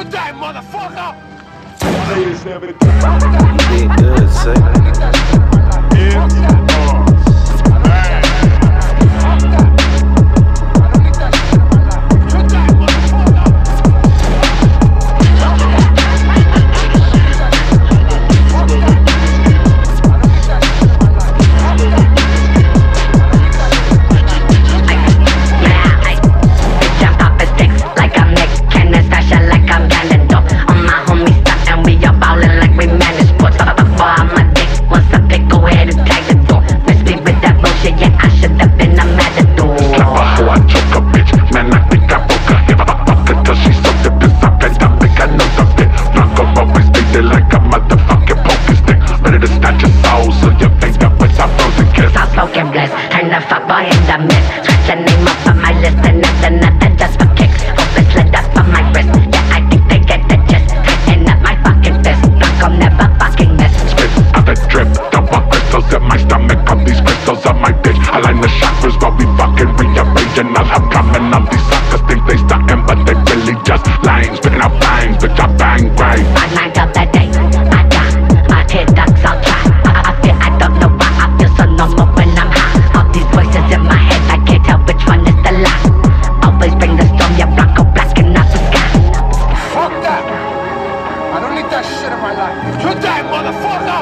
You die, motherfucker! Players never You did good, say. Smoking bliss, turn the fuck boy in the mist. Scratch your name up on my list, another just for kicks. Hopeless lit up on my wrist. Yeah, I think they get the gist. Tighten up my fucking fist. Blanco never fucking miss. Spit out the drip, double crystals in my stomach. Pump these crystals on my bitch. Align the chakras while we fucking rearranging. I'll have coming on these suckers. Think they stuntin', but they really just lying. Spitting out lines, bitch, I bang right. My mind of the day, I got my tear ducts, I'll try. I feel I don't know why I feel so normal when I'm high. All these voices in my head, I can't tell which one is the lie. Always bring the storm, yeah, Blanco blacking out the sky. Fuck that! I don't need that shit in my life. You die, motherfucker!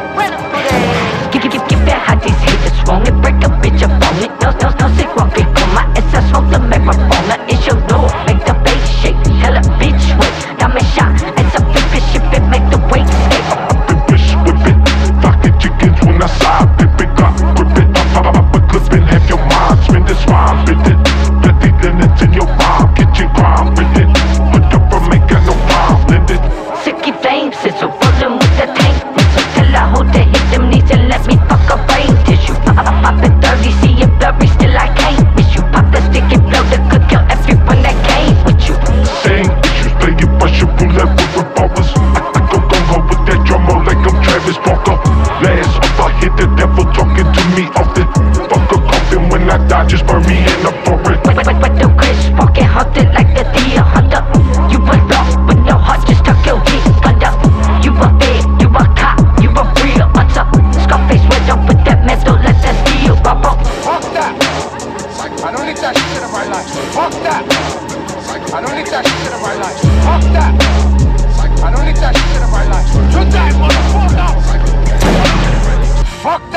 Give that how these haters wrong and break a bitch up on it. No secret big on my ass, I smoke the microphone. It's your door, make the bass shake. Tell a bitch wait, diamond shot. It's a flip it, ship it, make the weight skate. Bitch whip it, rocket chickens when I slide. Pip it, got grip it, pop a clip and have your mind. Spin this rhyme, bit it. Bloody linens in your rhyme, get your grind with it. Put up or make a no rhyme, live it. Sicky flames, it's a rolling with the tank. So till I hold to hit them knees and let me fuck a brain tissue. Pop it 30, see it blurry, still I can't miss you. Pop the stick and blow the could kill everyone that came with you. Same issues, play it Russian roulette with revolvers. I go gung-ho with that drummer like I'm Travis Walker. Last off, I hit the devil talking to me often. Fuck a coffin when I die, just burn me in the forest. With the Chris walking haunted like the deer hunter. You a dog with no heart, just tuck your heat under. You a fed, you a cop, you a real hunter. Scarface went up with that metal, let that steel rubber. Fuck that! I don't need that shit in my life. Fuck that! I don't need that shit in my life. Fuck that! I don't need that shit in my life. You die, motherfucker! Fuck that!